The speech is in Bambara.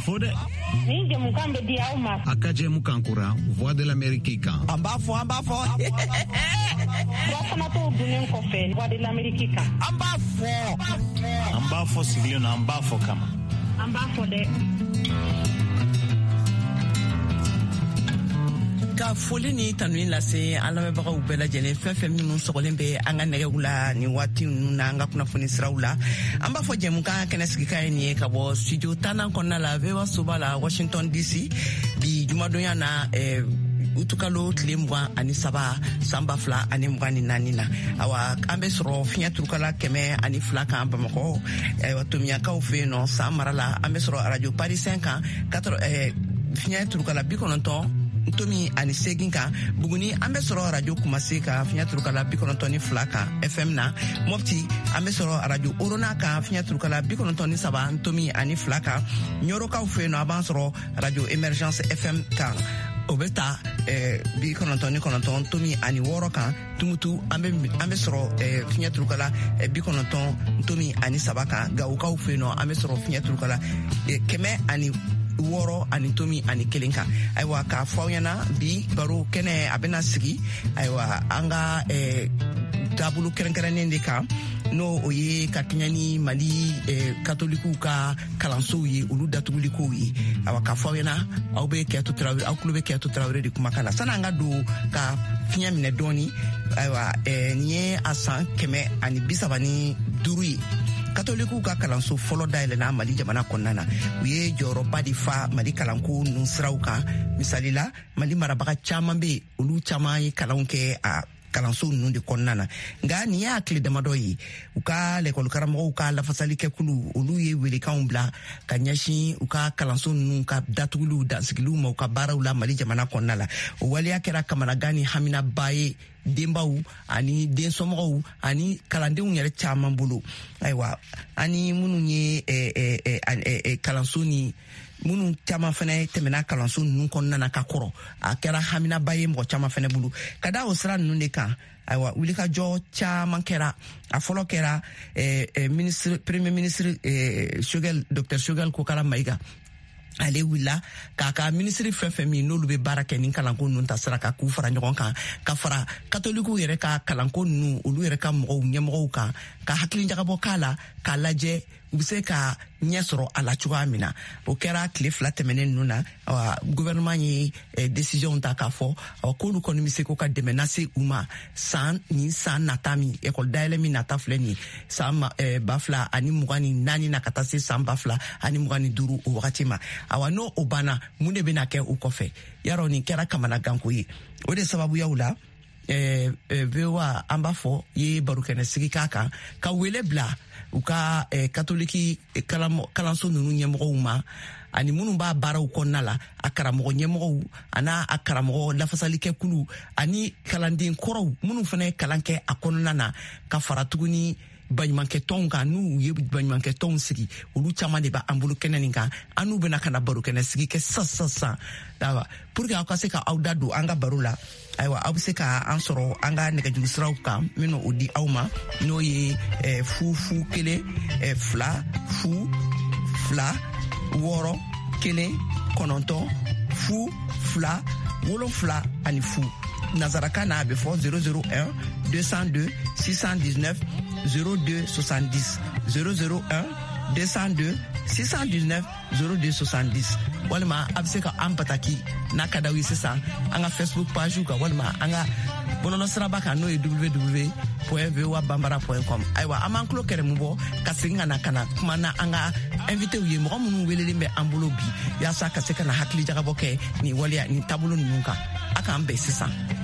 fode. Ni jamukan be dia o ma. Akaje mukankura Voix de l'Amérique kan. Amba fo. Rafana to dunen ko fe Voix de l'Amérique kan. Amba fo siglio na amba fo kama. Amba fo de. Ka foli ni tanwin lase an lamɛnbagaw bɛɛ lajɛlen fɛn minnu sɔgɔlen bɛ an ka nɛgɛw la ni waati ninnu na an ka kunnafoni siraw la an b'a fɔ jɛmukan kɛnɛ sigika ye nin ye ka bɔ studio 10 kɔnɔna la VOA soba la Washington DC bi jumadonya na utukalo tile 23 san 2024 na awa an bɛ sɔrɔ fiɲɛ turukala 102 kan Bamakɔ Tomiyakaw fɛ yen nɔ san mara la an bɛ sɔrɔ radio Paris 5 kan fiɲɛ turukala 90 Ntomi ani segin kan Buguni an bɛ sɔrɔ radio Kumasi kan fiɲɛ turukala 92 kan FM na Mopti an bɛ sɔrɔ radio Orona kan fiɲɛ turukala 93 Ntomi ani 2 kan Nyorokaw fɛ yen nɔ a b'an sɔrɔ radio Emergence FM kan o bɛ ta 99 Ntomi ani 6 kan Tumutu an bɛ sɔrɔ fiɲɛ turukala 90 Ntomi ani 3 kan Gawukaw fɛ yen nɔ an bɛ sɔrɔ fiɲɛ turukala 100 ani 6 ani Ntomi ani 1 kan ayiwa k'a fɔ aw ɲɛna bi baro kɛnɛ a bɛna sigi ayiwa an ka taabolo kɛrɛnkɛrɛnnen de kan n'o o ye ka kɛɲɛ ni Mali katolikuw ka kalansow ye olu datugulikow ye ayiwa k'a fɔ aw ɲɛna aw kulo bɛ Kɛto Tarawele de kumakan na sani an ka don ka fiɲɛ minɛ dɔɔni ayiwa nin ye a san 135 ye katolikuw ka kalanso fɔlɔ dayɛlɛna Mali jamana kɔnɔna na u ye jɔyɔrɔba de fa Mali kalanko ninnu siraw kan misali la Mali marabaga caman bɛ olu caman ye kalanw kɛ a kalanso ninnu de kɔnɔna na nka nin y'a tile damadɔ ye u ka lɛkɔlikaramɔgɔw ka lafasalikɛkulu olu ye welekanw bila ka ɲɛsin u ka kalanso ninnu ka datuguliw dansigiliw ma u ka baaraw la Mali jamana kɔnɔna la o waleya kɛra kamanagan ni haminaba ye denbaw ani densɔmɔgɔw ani kalandenw yɛrɛ caman bolo ayiwa ani minnu ye kalanso ni minnu caman fana tɛmɛna kalanso ninnu kɔnɔna na ka kɔrɔ a kɛra haminaba ye mɔgɔ caman fana bolo ka da o sira ninnu de kan ayiwa wulikajɔ caman kɛra a fɔlɔ kɛra premier ministre Dr Choguel Kokara Mayiga ale wulila k'a ka minisiri fɛn min n'olu bɛ baara kɛ ni kalanko ninnu ta sira kan k'u fara ɲɔgɔn kan ka fara katolikuw yɛrɛ ka kalanko ninnu olu yɛrɛ ka ɲɛmɔgɔw kan ka hakilijagabɔ k'a la k'a lajɛ u bɛ se ka ɲɛ sɔrɔ a la cogoya min na o kɛra tile 2 tɛmɛnen ninnu na gouvernement ye décision ta k'a fɔ k'olu kɔni bɛ se k'u ka dɛmɛ lase u ma san nata min école dayɛlɛ min nata filɛ nin san 2024 na ka taa se san 2025 o wagati ma awa n'o o banna mun de bɛna kɛ u kɔfɛ yarɔ nin kɛra kamanaganko ye o de sababuyaw la VOA an b'a fɔ ye barokɛnɛ sigi k'a kan ka wele bila u ka katoliki kalanso ninnu ɲɛmɔgɔw ma ani minnu b'a baaraw kɔnɔna la a karamɔgɔ ɲɛmɔgɔw an'a a karamɔgɔ lafasalikɛkulu ani kalanden kɔrɔw minnu fana ye kalan kɛ a kɔnɔna na ka fara tuguni baɲumankɛtɔnw kan n'u ye baɲumankɛtɔnw sigi olu caman de b'an bolo kɛnɛ nin kan an n'u bɛna ka na barokɛnɛ sigi kɛ sisan pour que aw ka se ka aw da don an ka baro la ayiwa aw bɛ se ka an sɔrɔ an ka nɛgɛjuru siraw kan n bɛna o di aw ma n'o ye 0 1 2 0 2 6 1 9 0 2 7 ani 0 nazarakan na a bɛ fɔ 001 202 619 02 70 001 202 619 02 70 walima a bɛ se ka an pataki n'a ka d'aw ye sisan an ka Facebook page kan walima an ka bɔlɔlɔ siraba kan n'o ye www.voabambara.com ayiwa an b'an tulo kɛrɛmu bɔ ka segin ka na kuma na an ka invitew ye mɔgɔ minnu welelen bɛ an bolo bi yaasa ka se ka na hakili jagabɔ kɛ nin waleya nin taabolo ninnu kan a k'an bɛn sisan